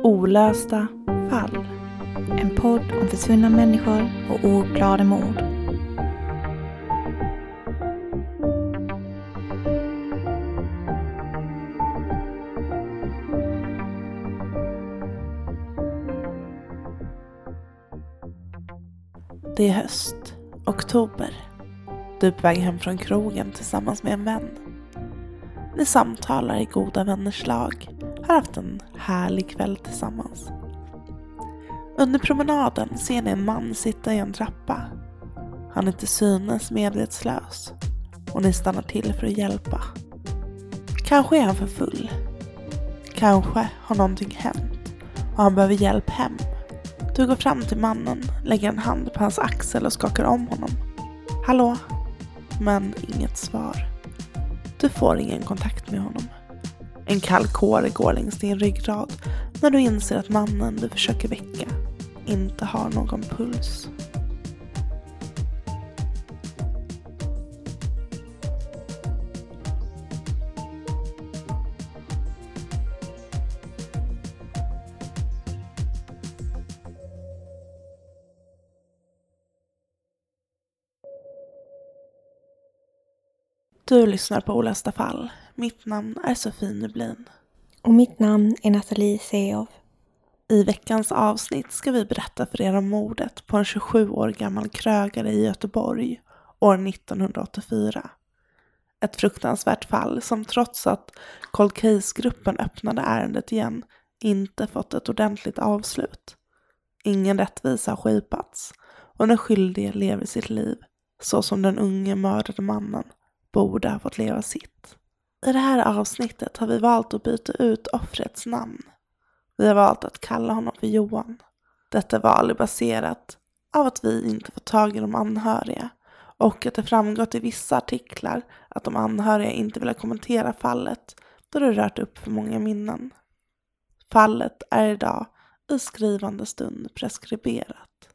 Olösta fall. En podd om försvunna människor och ouppklarade mord. Det är höst, oktober. Du är på väg hem från krogen tillsammans med en vän. Ni samtalar i goda vänners lag, har haft en härlig kväll tillsammans. Under promenaden ser ni en man sitta i en trappa. Han är till synes medvetslös och ni stannar till för att hjälpa. Kanske är han för full. Kanske har någonting hänt och han behöver hjälp hem. Du går fram till mannen, lägger en hand på hans axel och skakar om honom. Hallå? Men inget svar. Du får ingen kontakt med honom. En kall kår går längs din ryggrad när du inser att mannen du försöker väcka inte har någon puls. Du lyssnar på Olösta fall. Mitt namn är Sofie Nublin. Och mitt namn är Nathalie Seov. I veckans avsnitt ska vi berätta för er om mordet på en 27 år gammal krögare i Göteborg år 1984. Ett fruktansvärt fall som trots att Cold Case-gruppen öppnade ärendet igen inte fått ett ordentligt avslut. Ingen rättvisa har skipats och den skyldige lever sitt liv så som den unge mördade mannen borde ha fått leva sitt. I det här avsnittet har vi valt att byta ut offrets namn. Vi har valt att kalla honom för Johan. Detta val är baserat av att vi inte får tag i de anhöriga och att det framgått i vissa artiklar att de anhöriga inte vill kommentera fallet då det rört upp för många minnen. Fallet är idag i skrivande stund preskriberat.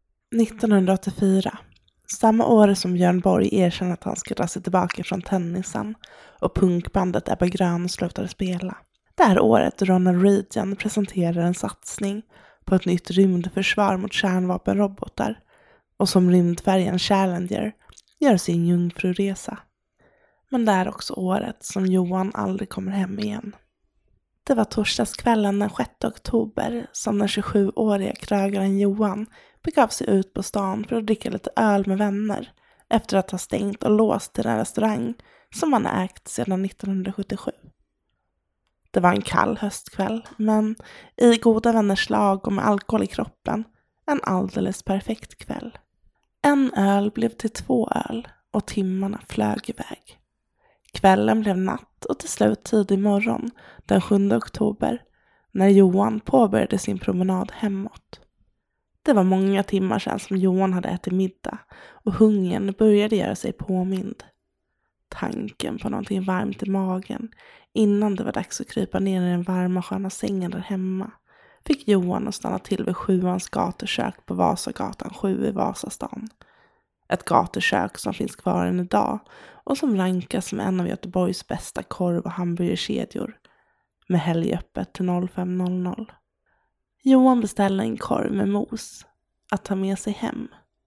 1984. Samma år som Björn Borg erkänner att han ska dra sig tillbaka från tennisen och punkbandet Ebba Grön slutade spela. Det här året Ronald Reagan presenterar en satsning på ett nytt rymdförsvar mot kärnvapenrobotar och som rymdfärjan Challenger gör sin jungfruresa. Men det är också året som Johan aldrig kommer hem igen. Det var torsdagskvällen den 6 oktober som den 27-åriga krögaren Johan begav sig ut på stan för att dricka lite öl med vänner efter att ha stängt och låst till en restaurang som han ägt sedan 1977. Det var en kall höstkväll, men i goda vänners lag och med alkohol i kroppen en alldeles perfekt kväll. En öl blev till 2 öl och timmarna flög iväg. Kvällen blev natt och till slut tidig morgon den 7 oktober när Johan påbörjade sin promenad hemåt. Det var många timmar sedan som Johan hade ätit middag och hungern började göra sig påmind. Tanken på någonting varmt i magen innan det var dags att krypa ner i den varma sköna sängen där hemma fick Johan att stanna till vid 7:ans gatukök på Vasagatan 7 i Vasastan. Ett gatukök som finns kvar än idag och som rankas som en av Göteborgs bästa korv- och hamburgerkedjor med helgöppet till 05:00. Johan beställde en korv med mos att ta med sig hem.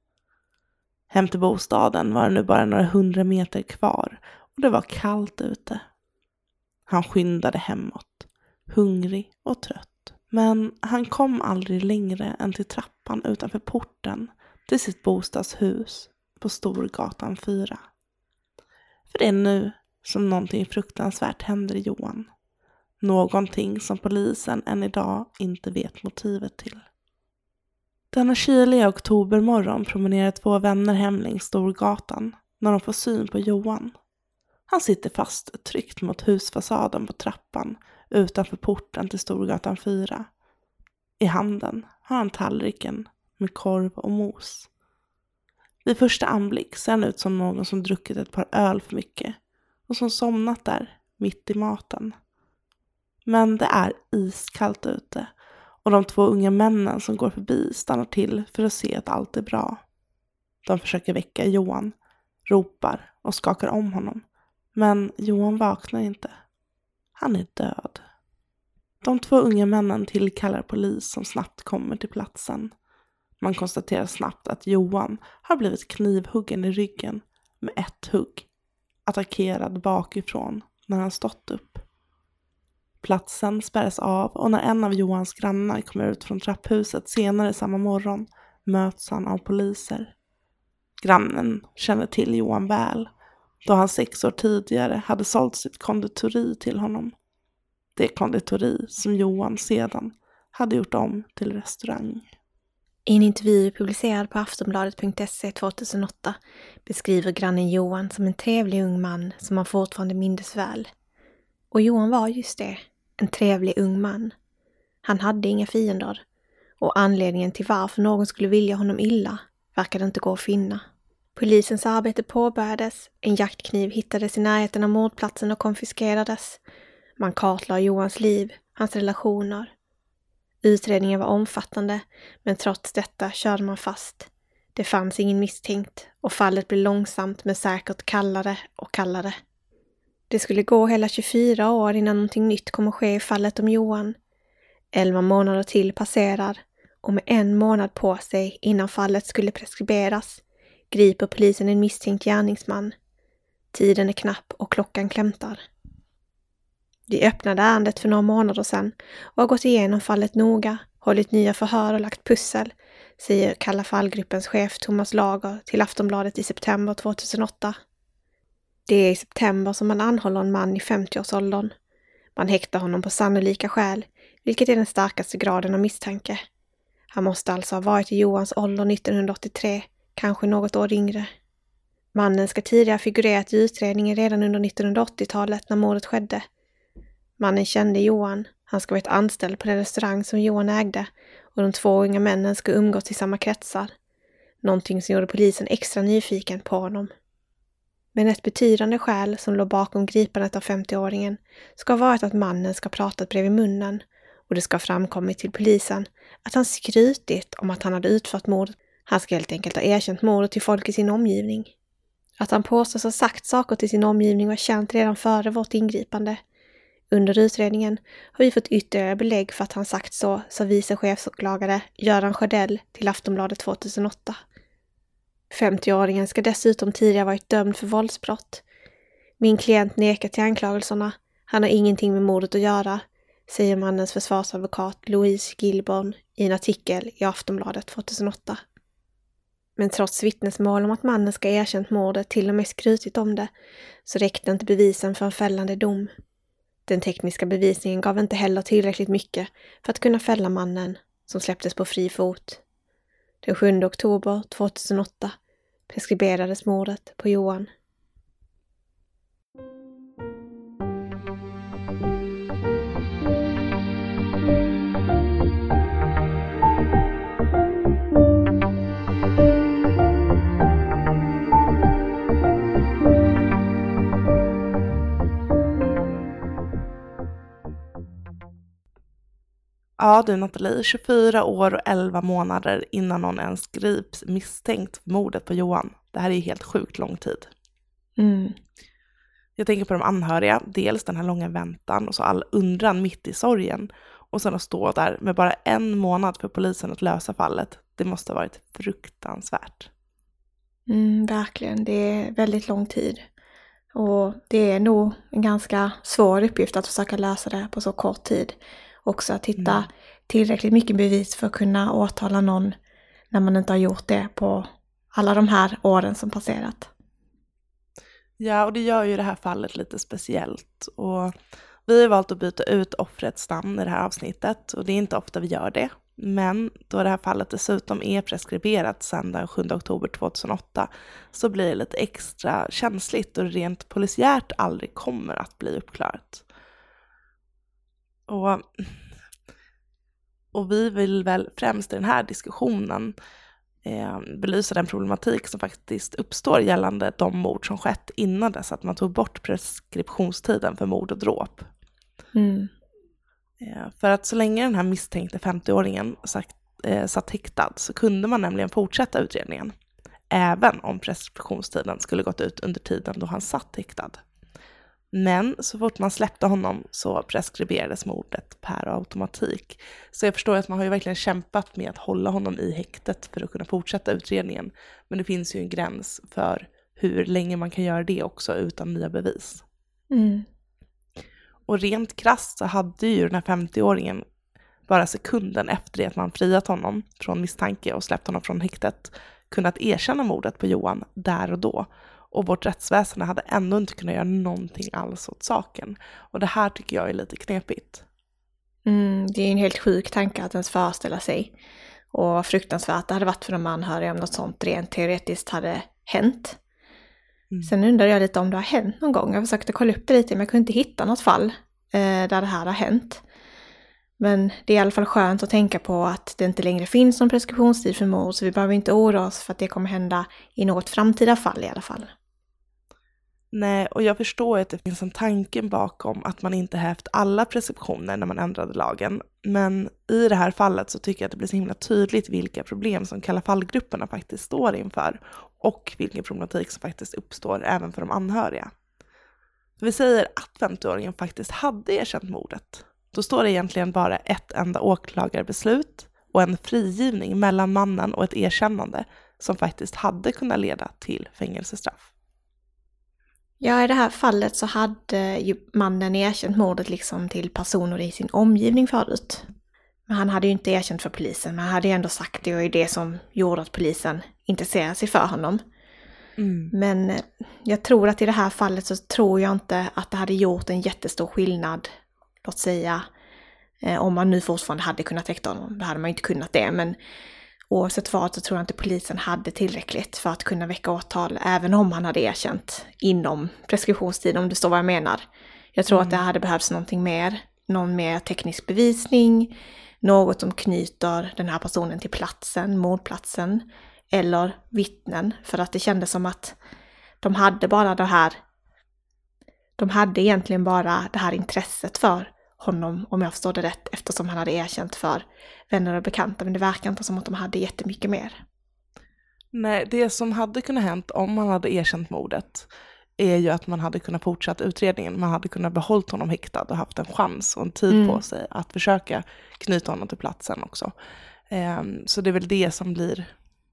Hem till bostaden var det nu bara några 100 meter kvar och det var kallt ute. Han skyndade hemåt, hungrig och trött. Men han kom aldrig längre än till trappan utanför porten till sitt bostadshus på Storgatan 4. För det är nu som någonting fruktansvärt händer Johan. Någonting som polisen än idag inte vet motivet till. Denna kyliga oktobermorgon promenerar 2 vänner hem längs Storgatan när de får syn på Johan. Han sitter fast tryckt mot husfasaden på trappan utanför porten till Storgatan 4. I handen har han tallriken med korv och mos. Vid första anblick ser han ut som någon som druckit ett par öl för mycket och som somnat där mitt i maten. Men det är iskallt ute och de 2 unga männen som går förbi stannar till för att se att allt är bra. De försöker väcka Johan, ropar och skakar om honom. Men Johan vaknar inte. Han är död. De 2 unga männen tillkallar polis som snabbt kommer till platsen. Man konstaterar snabbt att Johan har blivit knivhuggen i ryggen med ett hugg, attackerad bakifrån när han stått upp. Platsen spärras av och när en av Johans grannar kommer ut från trapphuset senare samma morgon möts han av poliser. Grannen känner till Johan väl, då han 6 år tidigare hade sålt sitt konditori till honom. Det konditori som Johan sedan hade gjort om till restaurang. I en intervju publicerad på aftonbladet.se 2008 beskriver grannen Johan som en trevlig ung man som han fortfarande mindes väl. Och Johan var just det, en trevlig ung man. Han hade inga fiender och anledningen till varför någon skulle vilja honom illa verkade inte gå att finna. Polisens arbete påbörjades, en jaktkniv hittades i närheten av mordplatsen och konfiskerades. Man kartlade Johans liv, hans relationer. Utredningen var omfattande, men trots detta körde man fast. Det fanns ingen misstänkt och fallet blev långsamt men säkert kallare och kallare. Det skulle gå hela 24 år innan någonting nytt kom att ske i fallet om Johan. 11 månader till passerar och med 1 månad på sig innan fallet skulle preskriberas griper polisen en misstänkt gärningsman. Tiden är knapp och klockan klämtar. Vi öppnade ärendet för några månader sedan och har gått igenom fallet noga, hållit nya förhör och lagt pussel, säger Kalla fallgruppens chef Thomas Lager till Aftonbladet i september 2008. Det är i september som man anhåller en man i 50-årsåldern. Man häktar honom på sannolika skäl, vilket är den starkaste graden av misstanke. Han måste alltså ha varit i Johans ålder 1983, kanske något år yngre. Mannen ska tidigare figurerat i utredningen redan under 1980-talet när mordet skedde. Mannen kände Johan, han ska varit anställd på den restaurang som Johan ägde och de 2 unga männen ska umgås i samma kretsar. Någonting som gjorde polisen extra nyfiken på honom. Men ett betydande skäl som låg bakom gripandet av 50-åringen ska ha varit att mannen ska ha pratat bredvid munnen och det ska ha framkommit till polisen att han skrytit om att han hade utfört mordet. Han ska helt enkelt ha erkänt mordet till folk i sin omgivning. Att han påstås ha sagt saker till sin omgivning var känt redan före vårt ingripande. Under utredningen har vi fått ytterligare belägg för att han sagt så, sa vice chefsåklagare Göran Sjödell till Aftonbladet 2008. 50-åringen ska dessutom tidigare varit dömd för våldsbrott. Min klient nekar till anklagelserna. Han har ingenting med mordet att göra, säger mannens försvarsadvokat Louise Gilborn i en artikel i Aftonbladet 2008. Men trots vittnesmål om att mannen ska erkänt mordet, till och med skrytit om det, så räckte inte bevisen för en fällande dom. Den tekniska bevisningen gav inte heller tillräckligt mycket för att kunna fälla mannen, som släpptes på fri fot. Den 7 oktober 2008 preskriberades mordet på Johan. Ja du Nathalie, 24 år och 11 månader innan någon ens grips misstänkt för mordet på Johan. Det här är ju helt sjukt lång tid. Jag tänker på de anhöriga, dels den här långa väntan och så all undran mitt i sorgen. Och sen att stå där med bara 1 månad för polisen att lösa fallet. Det måste ha varit fruktansvärt. Verkligen, det är väldigt lång tid. Och det är nog en ganska svår uppgift att försöka lösa det på så kort tid. Också att hitta tillräckligt mycket bevis för att kunna åtala någon när man inte har gjort det på alla de här åren som passerat. Ja, och det gör ju det här fallet lite speciellt. Och vi har valt att byta ut offrets namn i det här avsnittet. Och det är inte ofta vi gör det. Men då det här fallet dessutom är preskriberat sedan den 7 oktober 2008 så blir det lite extra känsligt och rent polisiärt aldrig kommer att bli uppklarat. Och vi vill väl främst i den här diskussionen belysa den problematik som faktiskt uppstår gällande de mord som skett innan dess att man tog bort preskriptionstiden för mord och dråp. För att så länge den här misstänkte 50-åringen satt häktad så kunde man nämligen fortsätta utredningen, även om preskriptionstiden skulle gått ut under tiden då han satt häktad. Men så fort man släppte honom så preskriberades mordet per automatik. Så jag förstår att man har ju verkligen kämpat med att hålla honom i häktet för att kunna fortsätta utredningen. Men det finns ju en gräns för hur länge man kan göra det också utan nya bevis. Och rent krasst så hade ju den här 50-åringen bara sekunden efter det att man friat honom från misstanke och släppt honom från häktet kunnat erkänna mordet på Johan där och då. Och vårt rättsväsen hade ändå inte kunnat göra någonting alls åt saken. Och det här tycker jag är lite knepigt. Det är en helt sjuk tanke att ens föreställa sig. Och fruktansvärt det hade varit för de anhöriga om något sånt rent teoretiskt hade hänt. Sen undrar jag lite om det har hänt någon gång. Jag försökte kolla upp det lite men jag kunde inte hitta något fall där det här har hänt. Men det är i alla fall skönt att tänka på att det inte längre finns någon preskriptionstid för mord, så vi behöver inte oroa oss för att det kommer hända i något framtida fall i alla fall. Nej, och jag förstår att det finns en tanke bakom att man inte hävt alla preskriptioner när man ändrade lagen. Men i det här fallet så tycker jag att det blir så himla tydligt vilka problem som Kalla fallgrupperna faktiskt står inför. Och vilken problematik som faktiskt uppstår även för de anhöriga. Vi säger att 50-åringen faktiskt hade erkänt mordet. Då står det egentligen bara ett enda åklagarbeslut och en frigivning mellan mannen och ett erkännande som faktiskt hade kunnat leda till fängelsestraff. Ja, i det här fallet så hade ju mannen erkänt mordet liksom till personer i sin omgivning förut. Men han hade ju inte erkänt för polisen, men han hade ändå sagt det och är det som gjorde att polisen intresserade sig för honom. Men jag tror att i det här fallet så tror jag inte att det hade gjort en jättestor skillnad, låt säga, om man nu fortfarande hade kunnat häkta honom. Då hade man inte kunnat det, men oavsett vad så tror jag inte polisen hade tillräckligt för att kunna väcka åtal, även om han hade erkänt inom preskriptionstiden, om du förstår vad jag menar. Jag tror att det hade behövts någonting mer, någon mer teknisk bevisning, något som knyter den här personen till platsen, mordplatsen, eller vittnen, för att det kändes som att de hade bara det här, de hade egentligen bara det här intresset för honom, om jag förstår det rätt, eftersom han hade erkänt för vänner och bekanta, men det verkar inte som att de hade jättemycket mer. Nej, det som hade kunnat hänt om man hade erkänt mordet är ju att man hade kunnat fortsätta utredningen. Man hade kunnat behålla honom häktad och haft en chans och en tid på sig att försöka knyta honom till platsen också. Så det är väl det som blir...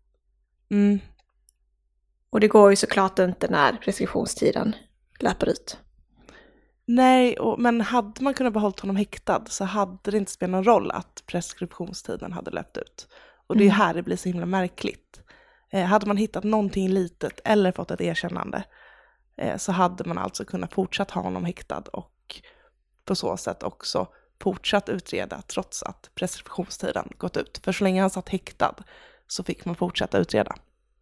Och det går ju såklart inte när preskriptionstiden löper ut. Nej, men hade man kunnat behålla honom häktad så hade det inte spelat någon roll att preskriptionstiden hade löpt ut. Och det är här det blir så himla märkligt. Hade man hittat någonting litet eller fått ett erkännande så hade man alltså kunnat fortsatt ha honom häktad och på så sätt också fortsatt utreda trots att preskriptionstiden gått ut. För så länge han satt häktad så fick man fortsätta utreda.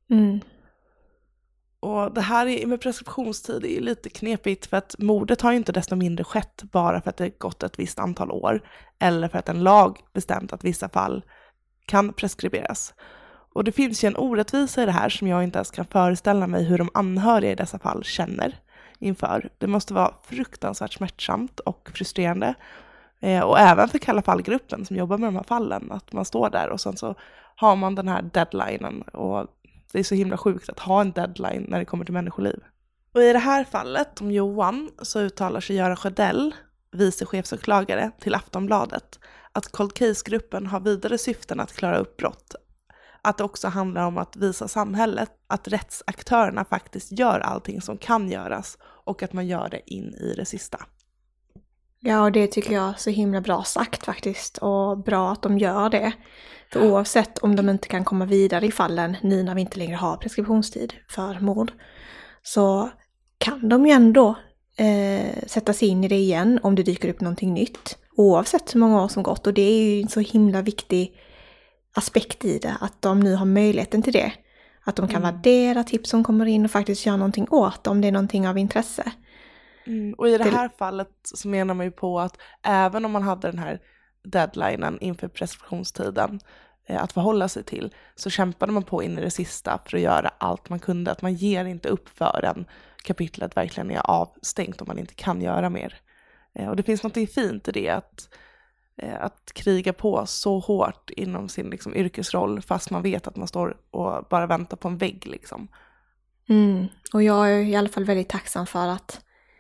Och det här med preskriptionstid är lite knepigt för att mordet har ju inte desto mindre skett bara för att det gått ett visst antal år eller för att en lag bestämt att vissa fall kan preskriberas. Och det finns ju en orättvisa i det här som jag inte ens kan föreställa mig hur de anhöriga i dessa fall känner inför. Det måste vara fruktansvärt smärtsamt och frustrerande. Och även för Kalla fallgruppen som jobbar med de här fallen, att man står där och sen så har man den här deadlinen och det är så himla sjukt att ha en deadline när det kommer till människoliv. Och i det här fallet om Johan så uttalar sig Göran Sjödell, vice chefsåklagare, till Aftonbladet att Cold Case-gruppen har vidare syften att klara upp brott. Att det också handlar om att visa samhället att rättsaktörerna faktiskt gör allting som kan göras och att man gör det in i det sista. Ja, och det tycker jag är så himla bra sagt faktiskt, och bra att de gör det. För oavsett om de inte kan komma vidare i fallen nu när vi inte längre har preskriptionstid för mord, så kan de ju ändå sätta sig in i det igen om det dyker upp någonting nytt. Oavsett hur många år som gått, och det är ju en så himla viktig aspekt i det, att de nu har möjligheten till det. Att de kan värdera tips som kommer in och faktiskt göra någonting åt om det är någonting av intresse. Och i det här fallet så menar man ju på att även om man hade den här deadlinen inför preskriptionstiden att förhålla sig till, så kämpade man på in i det sista för att göra allt man kunde. Att man ger inte upp förrän kapitlet verkligen är avstängt och man inte kan göra mer. Och det finns något fint i det, att kriga på så hårt inom sin liksom yrkesroll fast man vet att man står och bara väntar på en vägg liksom. Och jag är i alla fall väldigt tacksam för att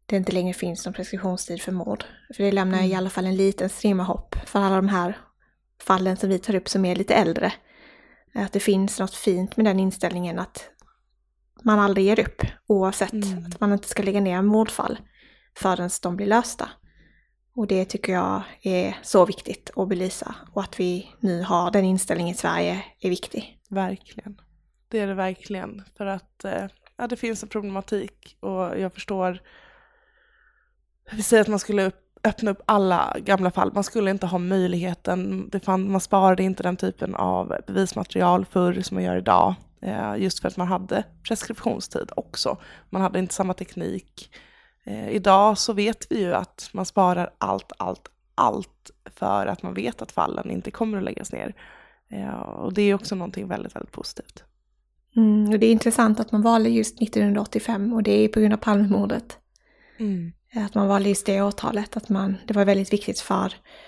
det inte längre finns någon preskriptionstid för mord. För det lämnar i alla fall en liten strimma hopp för alla de här fallen som vi tar upp som är lite äldre. Att det finns något fint med den inställningen att man aldrig ger upp, oavsett att man inte ska lägga ner mordfall förrän de blir lösta. Och det tycker jag är så viktigt att belysa, och att vi nu har den inställningen i Sverige är viktig. Verkligen. Det är det verkligen, för att det finns en problematik, och jag förstår. Vi säger att man skulle öppna upp alla gamla fall. Man skulle inte ha möjligheten. Man sparade inte den typen av bevismaterial förr som man gör idag. Just för att man hade preskriptionstid också. Man hade inte samma teknik. Idag så vet vi ju att man sparar allt för att man vet att fallen inte kommer att läggas ner. Och det är också någonting väldigt, väldigt positivt. Och det är intressant att man valde just 1985, och det är på grund av Palmemordet. Att man valde just det årtalet, att det var väldigt viktigt för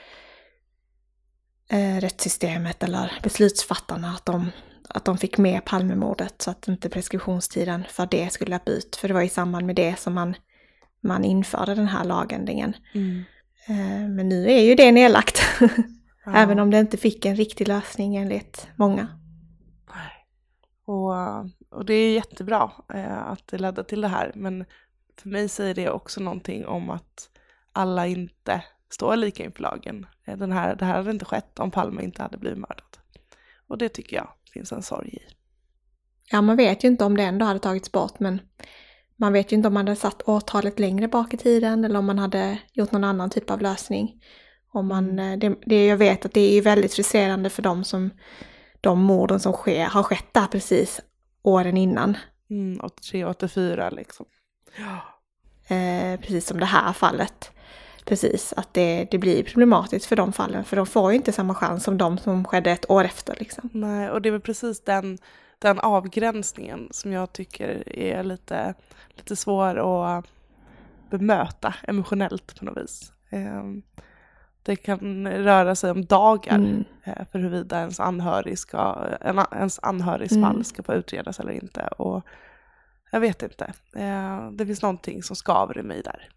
rättssystemet eller beslutsfattarna att de fick med Palmemordet, så att inte preskriptionstiden för det skulle löpa ut. För det var i samband med det som man införde den här lagändringen. Men nu är ju det nedlagt, även om det inte fick en riktig lösning enligt många. Och det är jättebra att det ledde till det här, men för mig säger det också någonting om att alla inte står lika inför lagen. Det här hade inte skett om Palme inte hade blivit mördad. Och det tycker jag finns en sorg i. Ja, man vet ju inte om det ändå hade tagits bort, men man vet ju inte om man hade satt årtalet längre bak i tiden eller om man hade gjort någon annan typ av lösning. Jag vet att det är väldigt frustrerande för de morden som har skett där precis åren innan. 83-84 liksom. Ja. Precis som det här fallet. Precis, att det blir problematiskt för de fallen. För de får ju inte samma chans som de som skedde ett år efter. Liksom. Nej, och det är väl precis den avgränsningen som jag tycker är lite svår att bemöta emotionellt på något vis. Det kan röra sig om dagar för huruvida ens anhörigs fall ska få utredas eller inte. Och jag vet inte. Det finns någonting som skaver i mig där.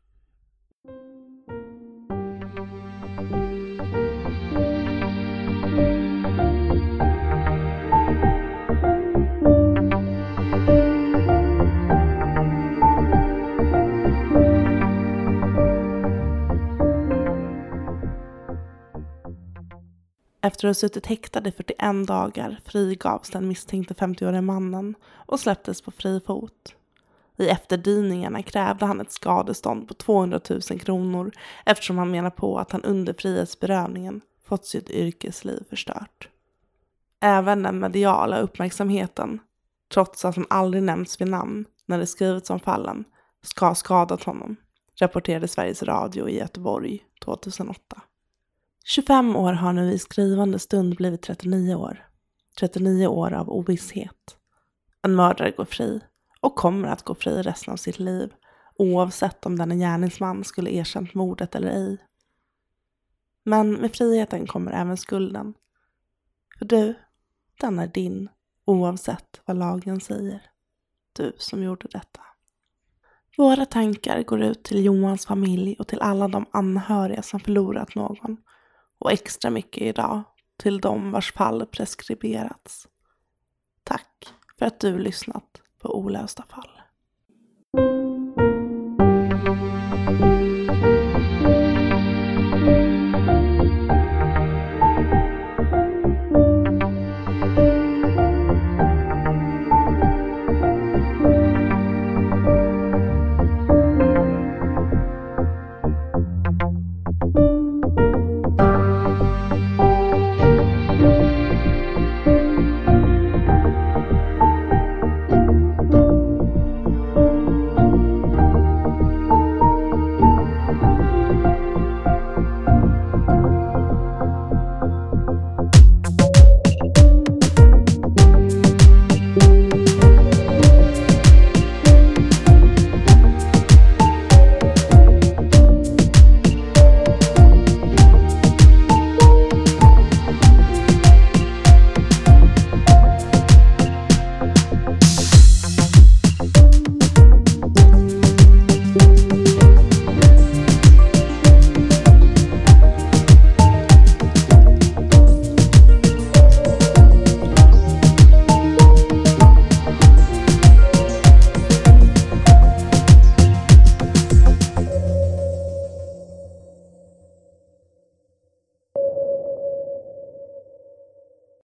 Efter att ha suttit häktad i 41 dagar frigavs den misstänkte 50-åriga mannen och släpptes på fri fot. I efterdyningarna krävde han ett skadestånd på 200 000 kronor eftersom han menar på att han under frihetsberövningen fått sitt yrkesliv förstört. Även den mediala uppmärksamheten, trots att han aldrig nämnts vid namn när det skrivits om fallen, ska ha skadat honom, rapporterade Sveriges Radio i Göteborg 2008. 25 år har nu i skrivande stund blivit 39 år. 39 år av ovisshet. En mördare går fri och kommer att gå fri resten av sitt liv, oavsett om den gärningsman skulle erkänt mordet eller ej. Men med friheten kommer även skulden. För den är din, oavsett vad lagen säger. Du som gjorde detta. Våra tankar går ut till Johans familj och till alla de anhöriga som förlorat någon. Och extra mycket idag till de vars fall preskriberats. Tack för att du lyssnat på Olösta fall.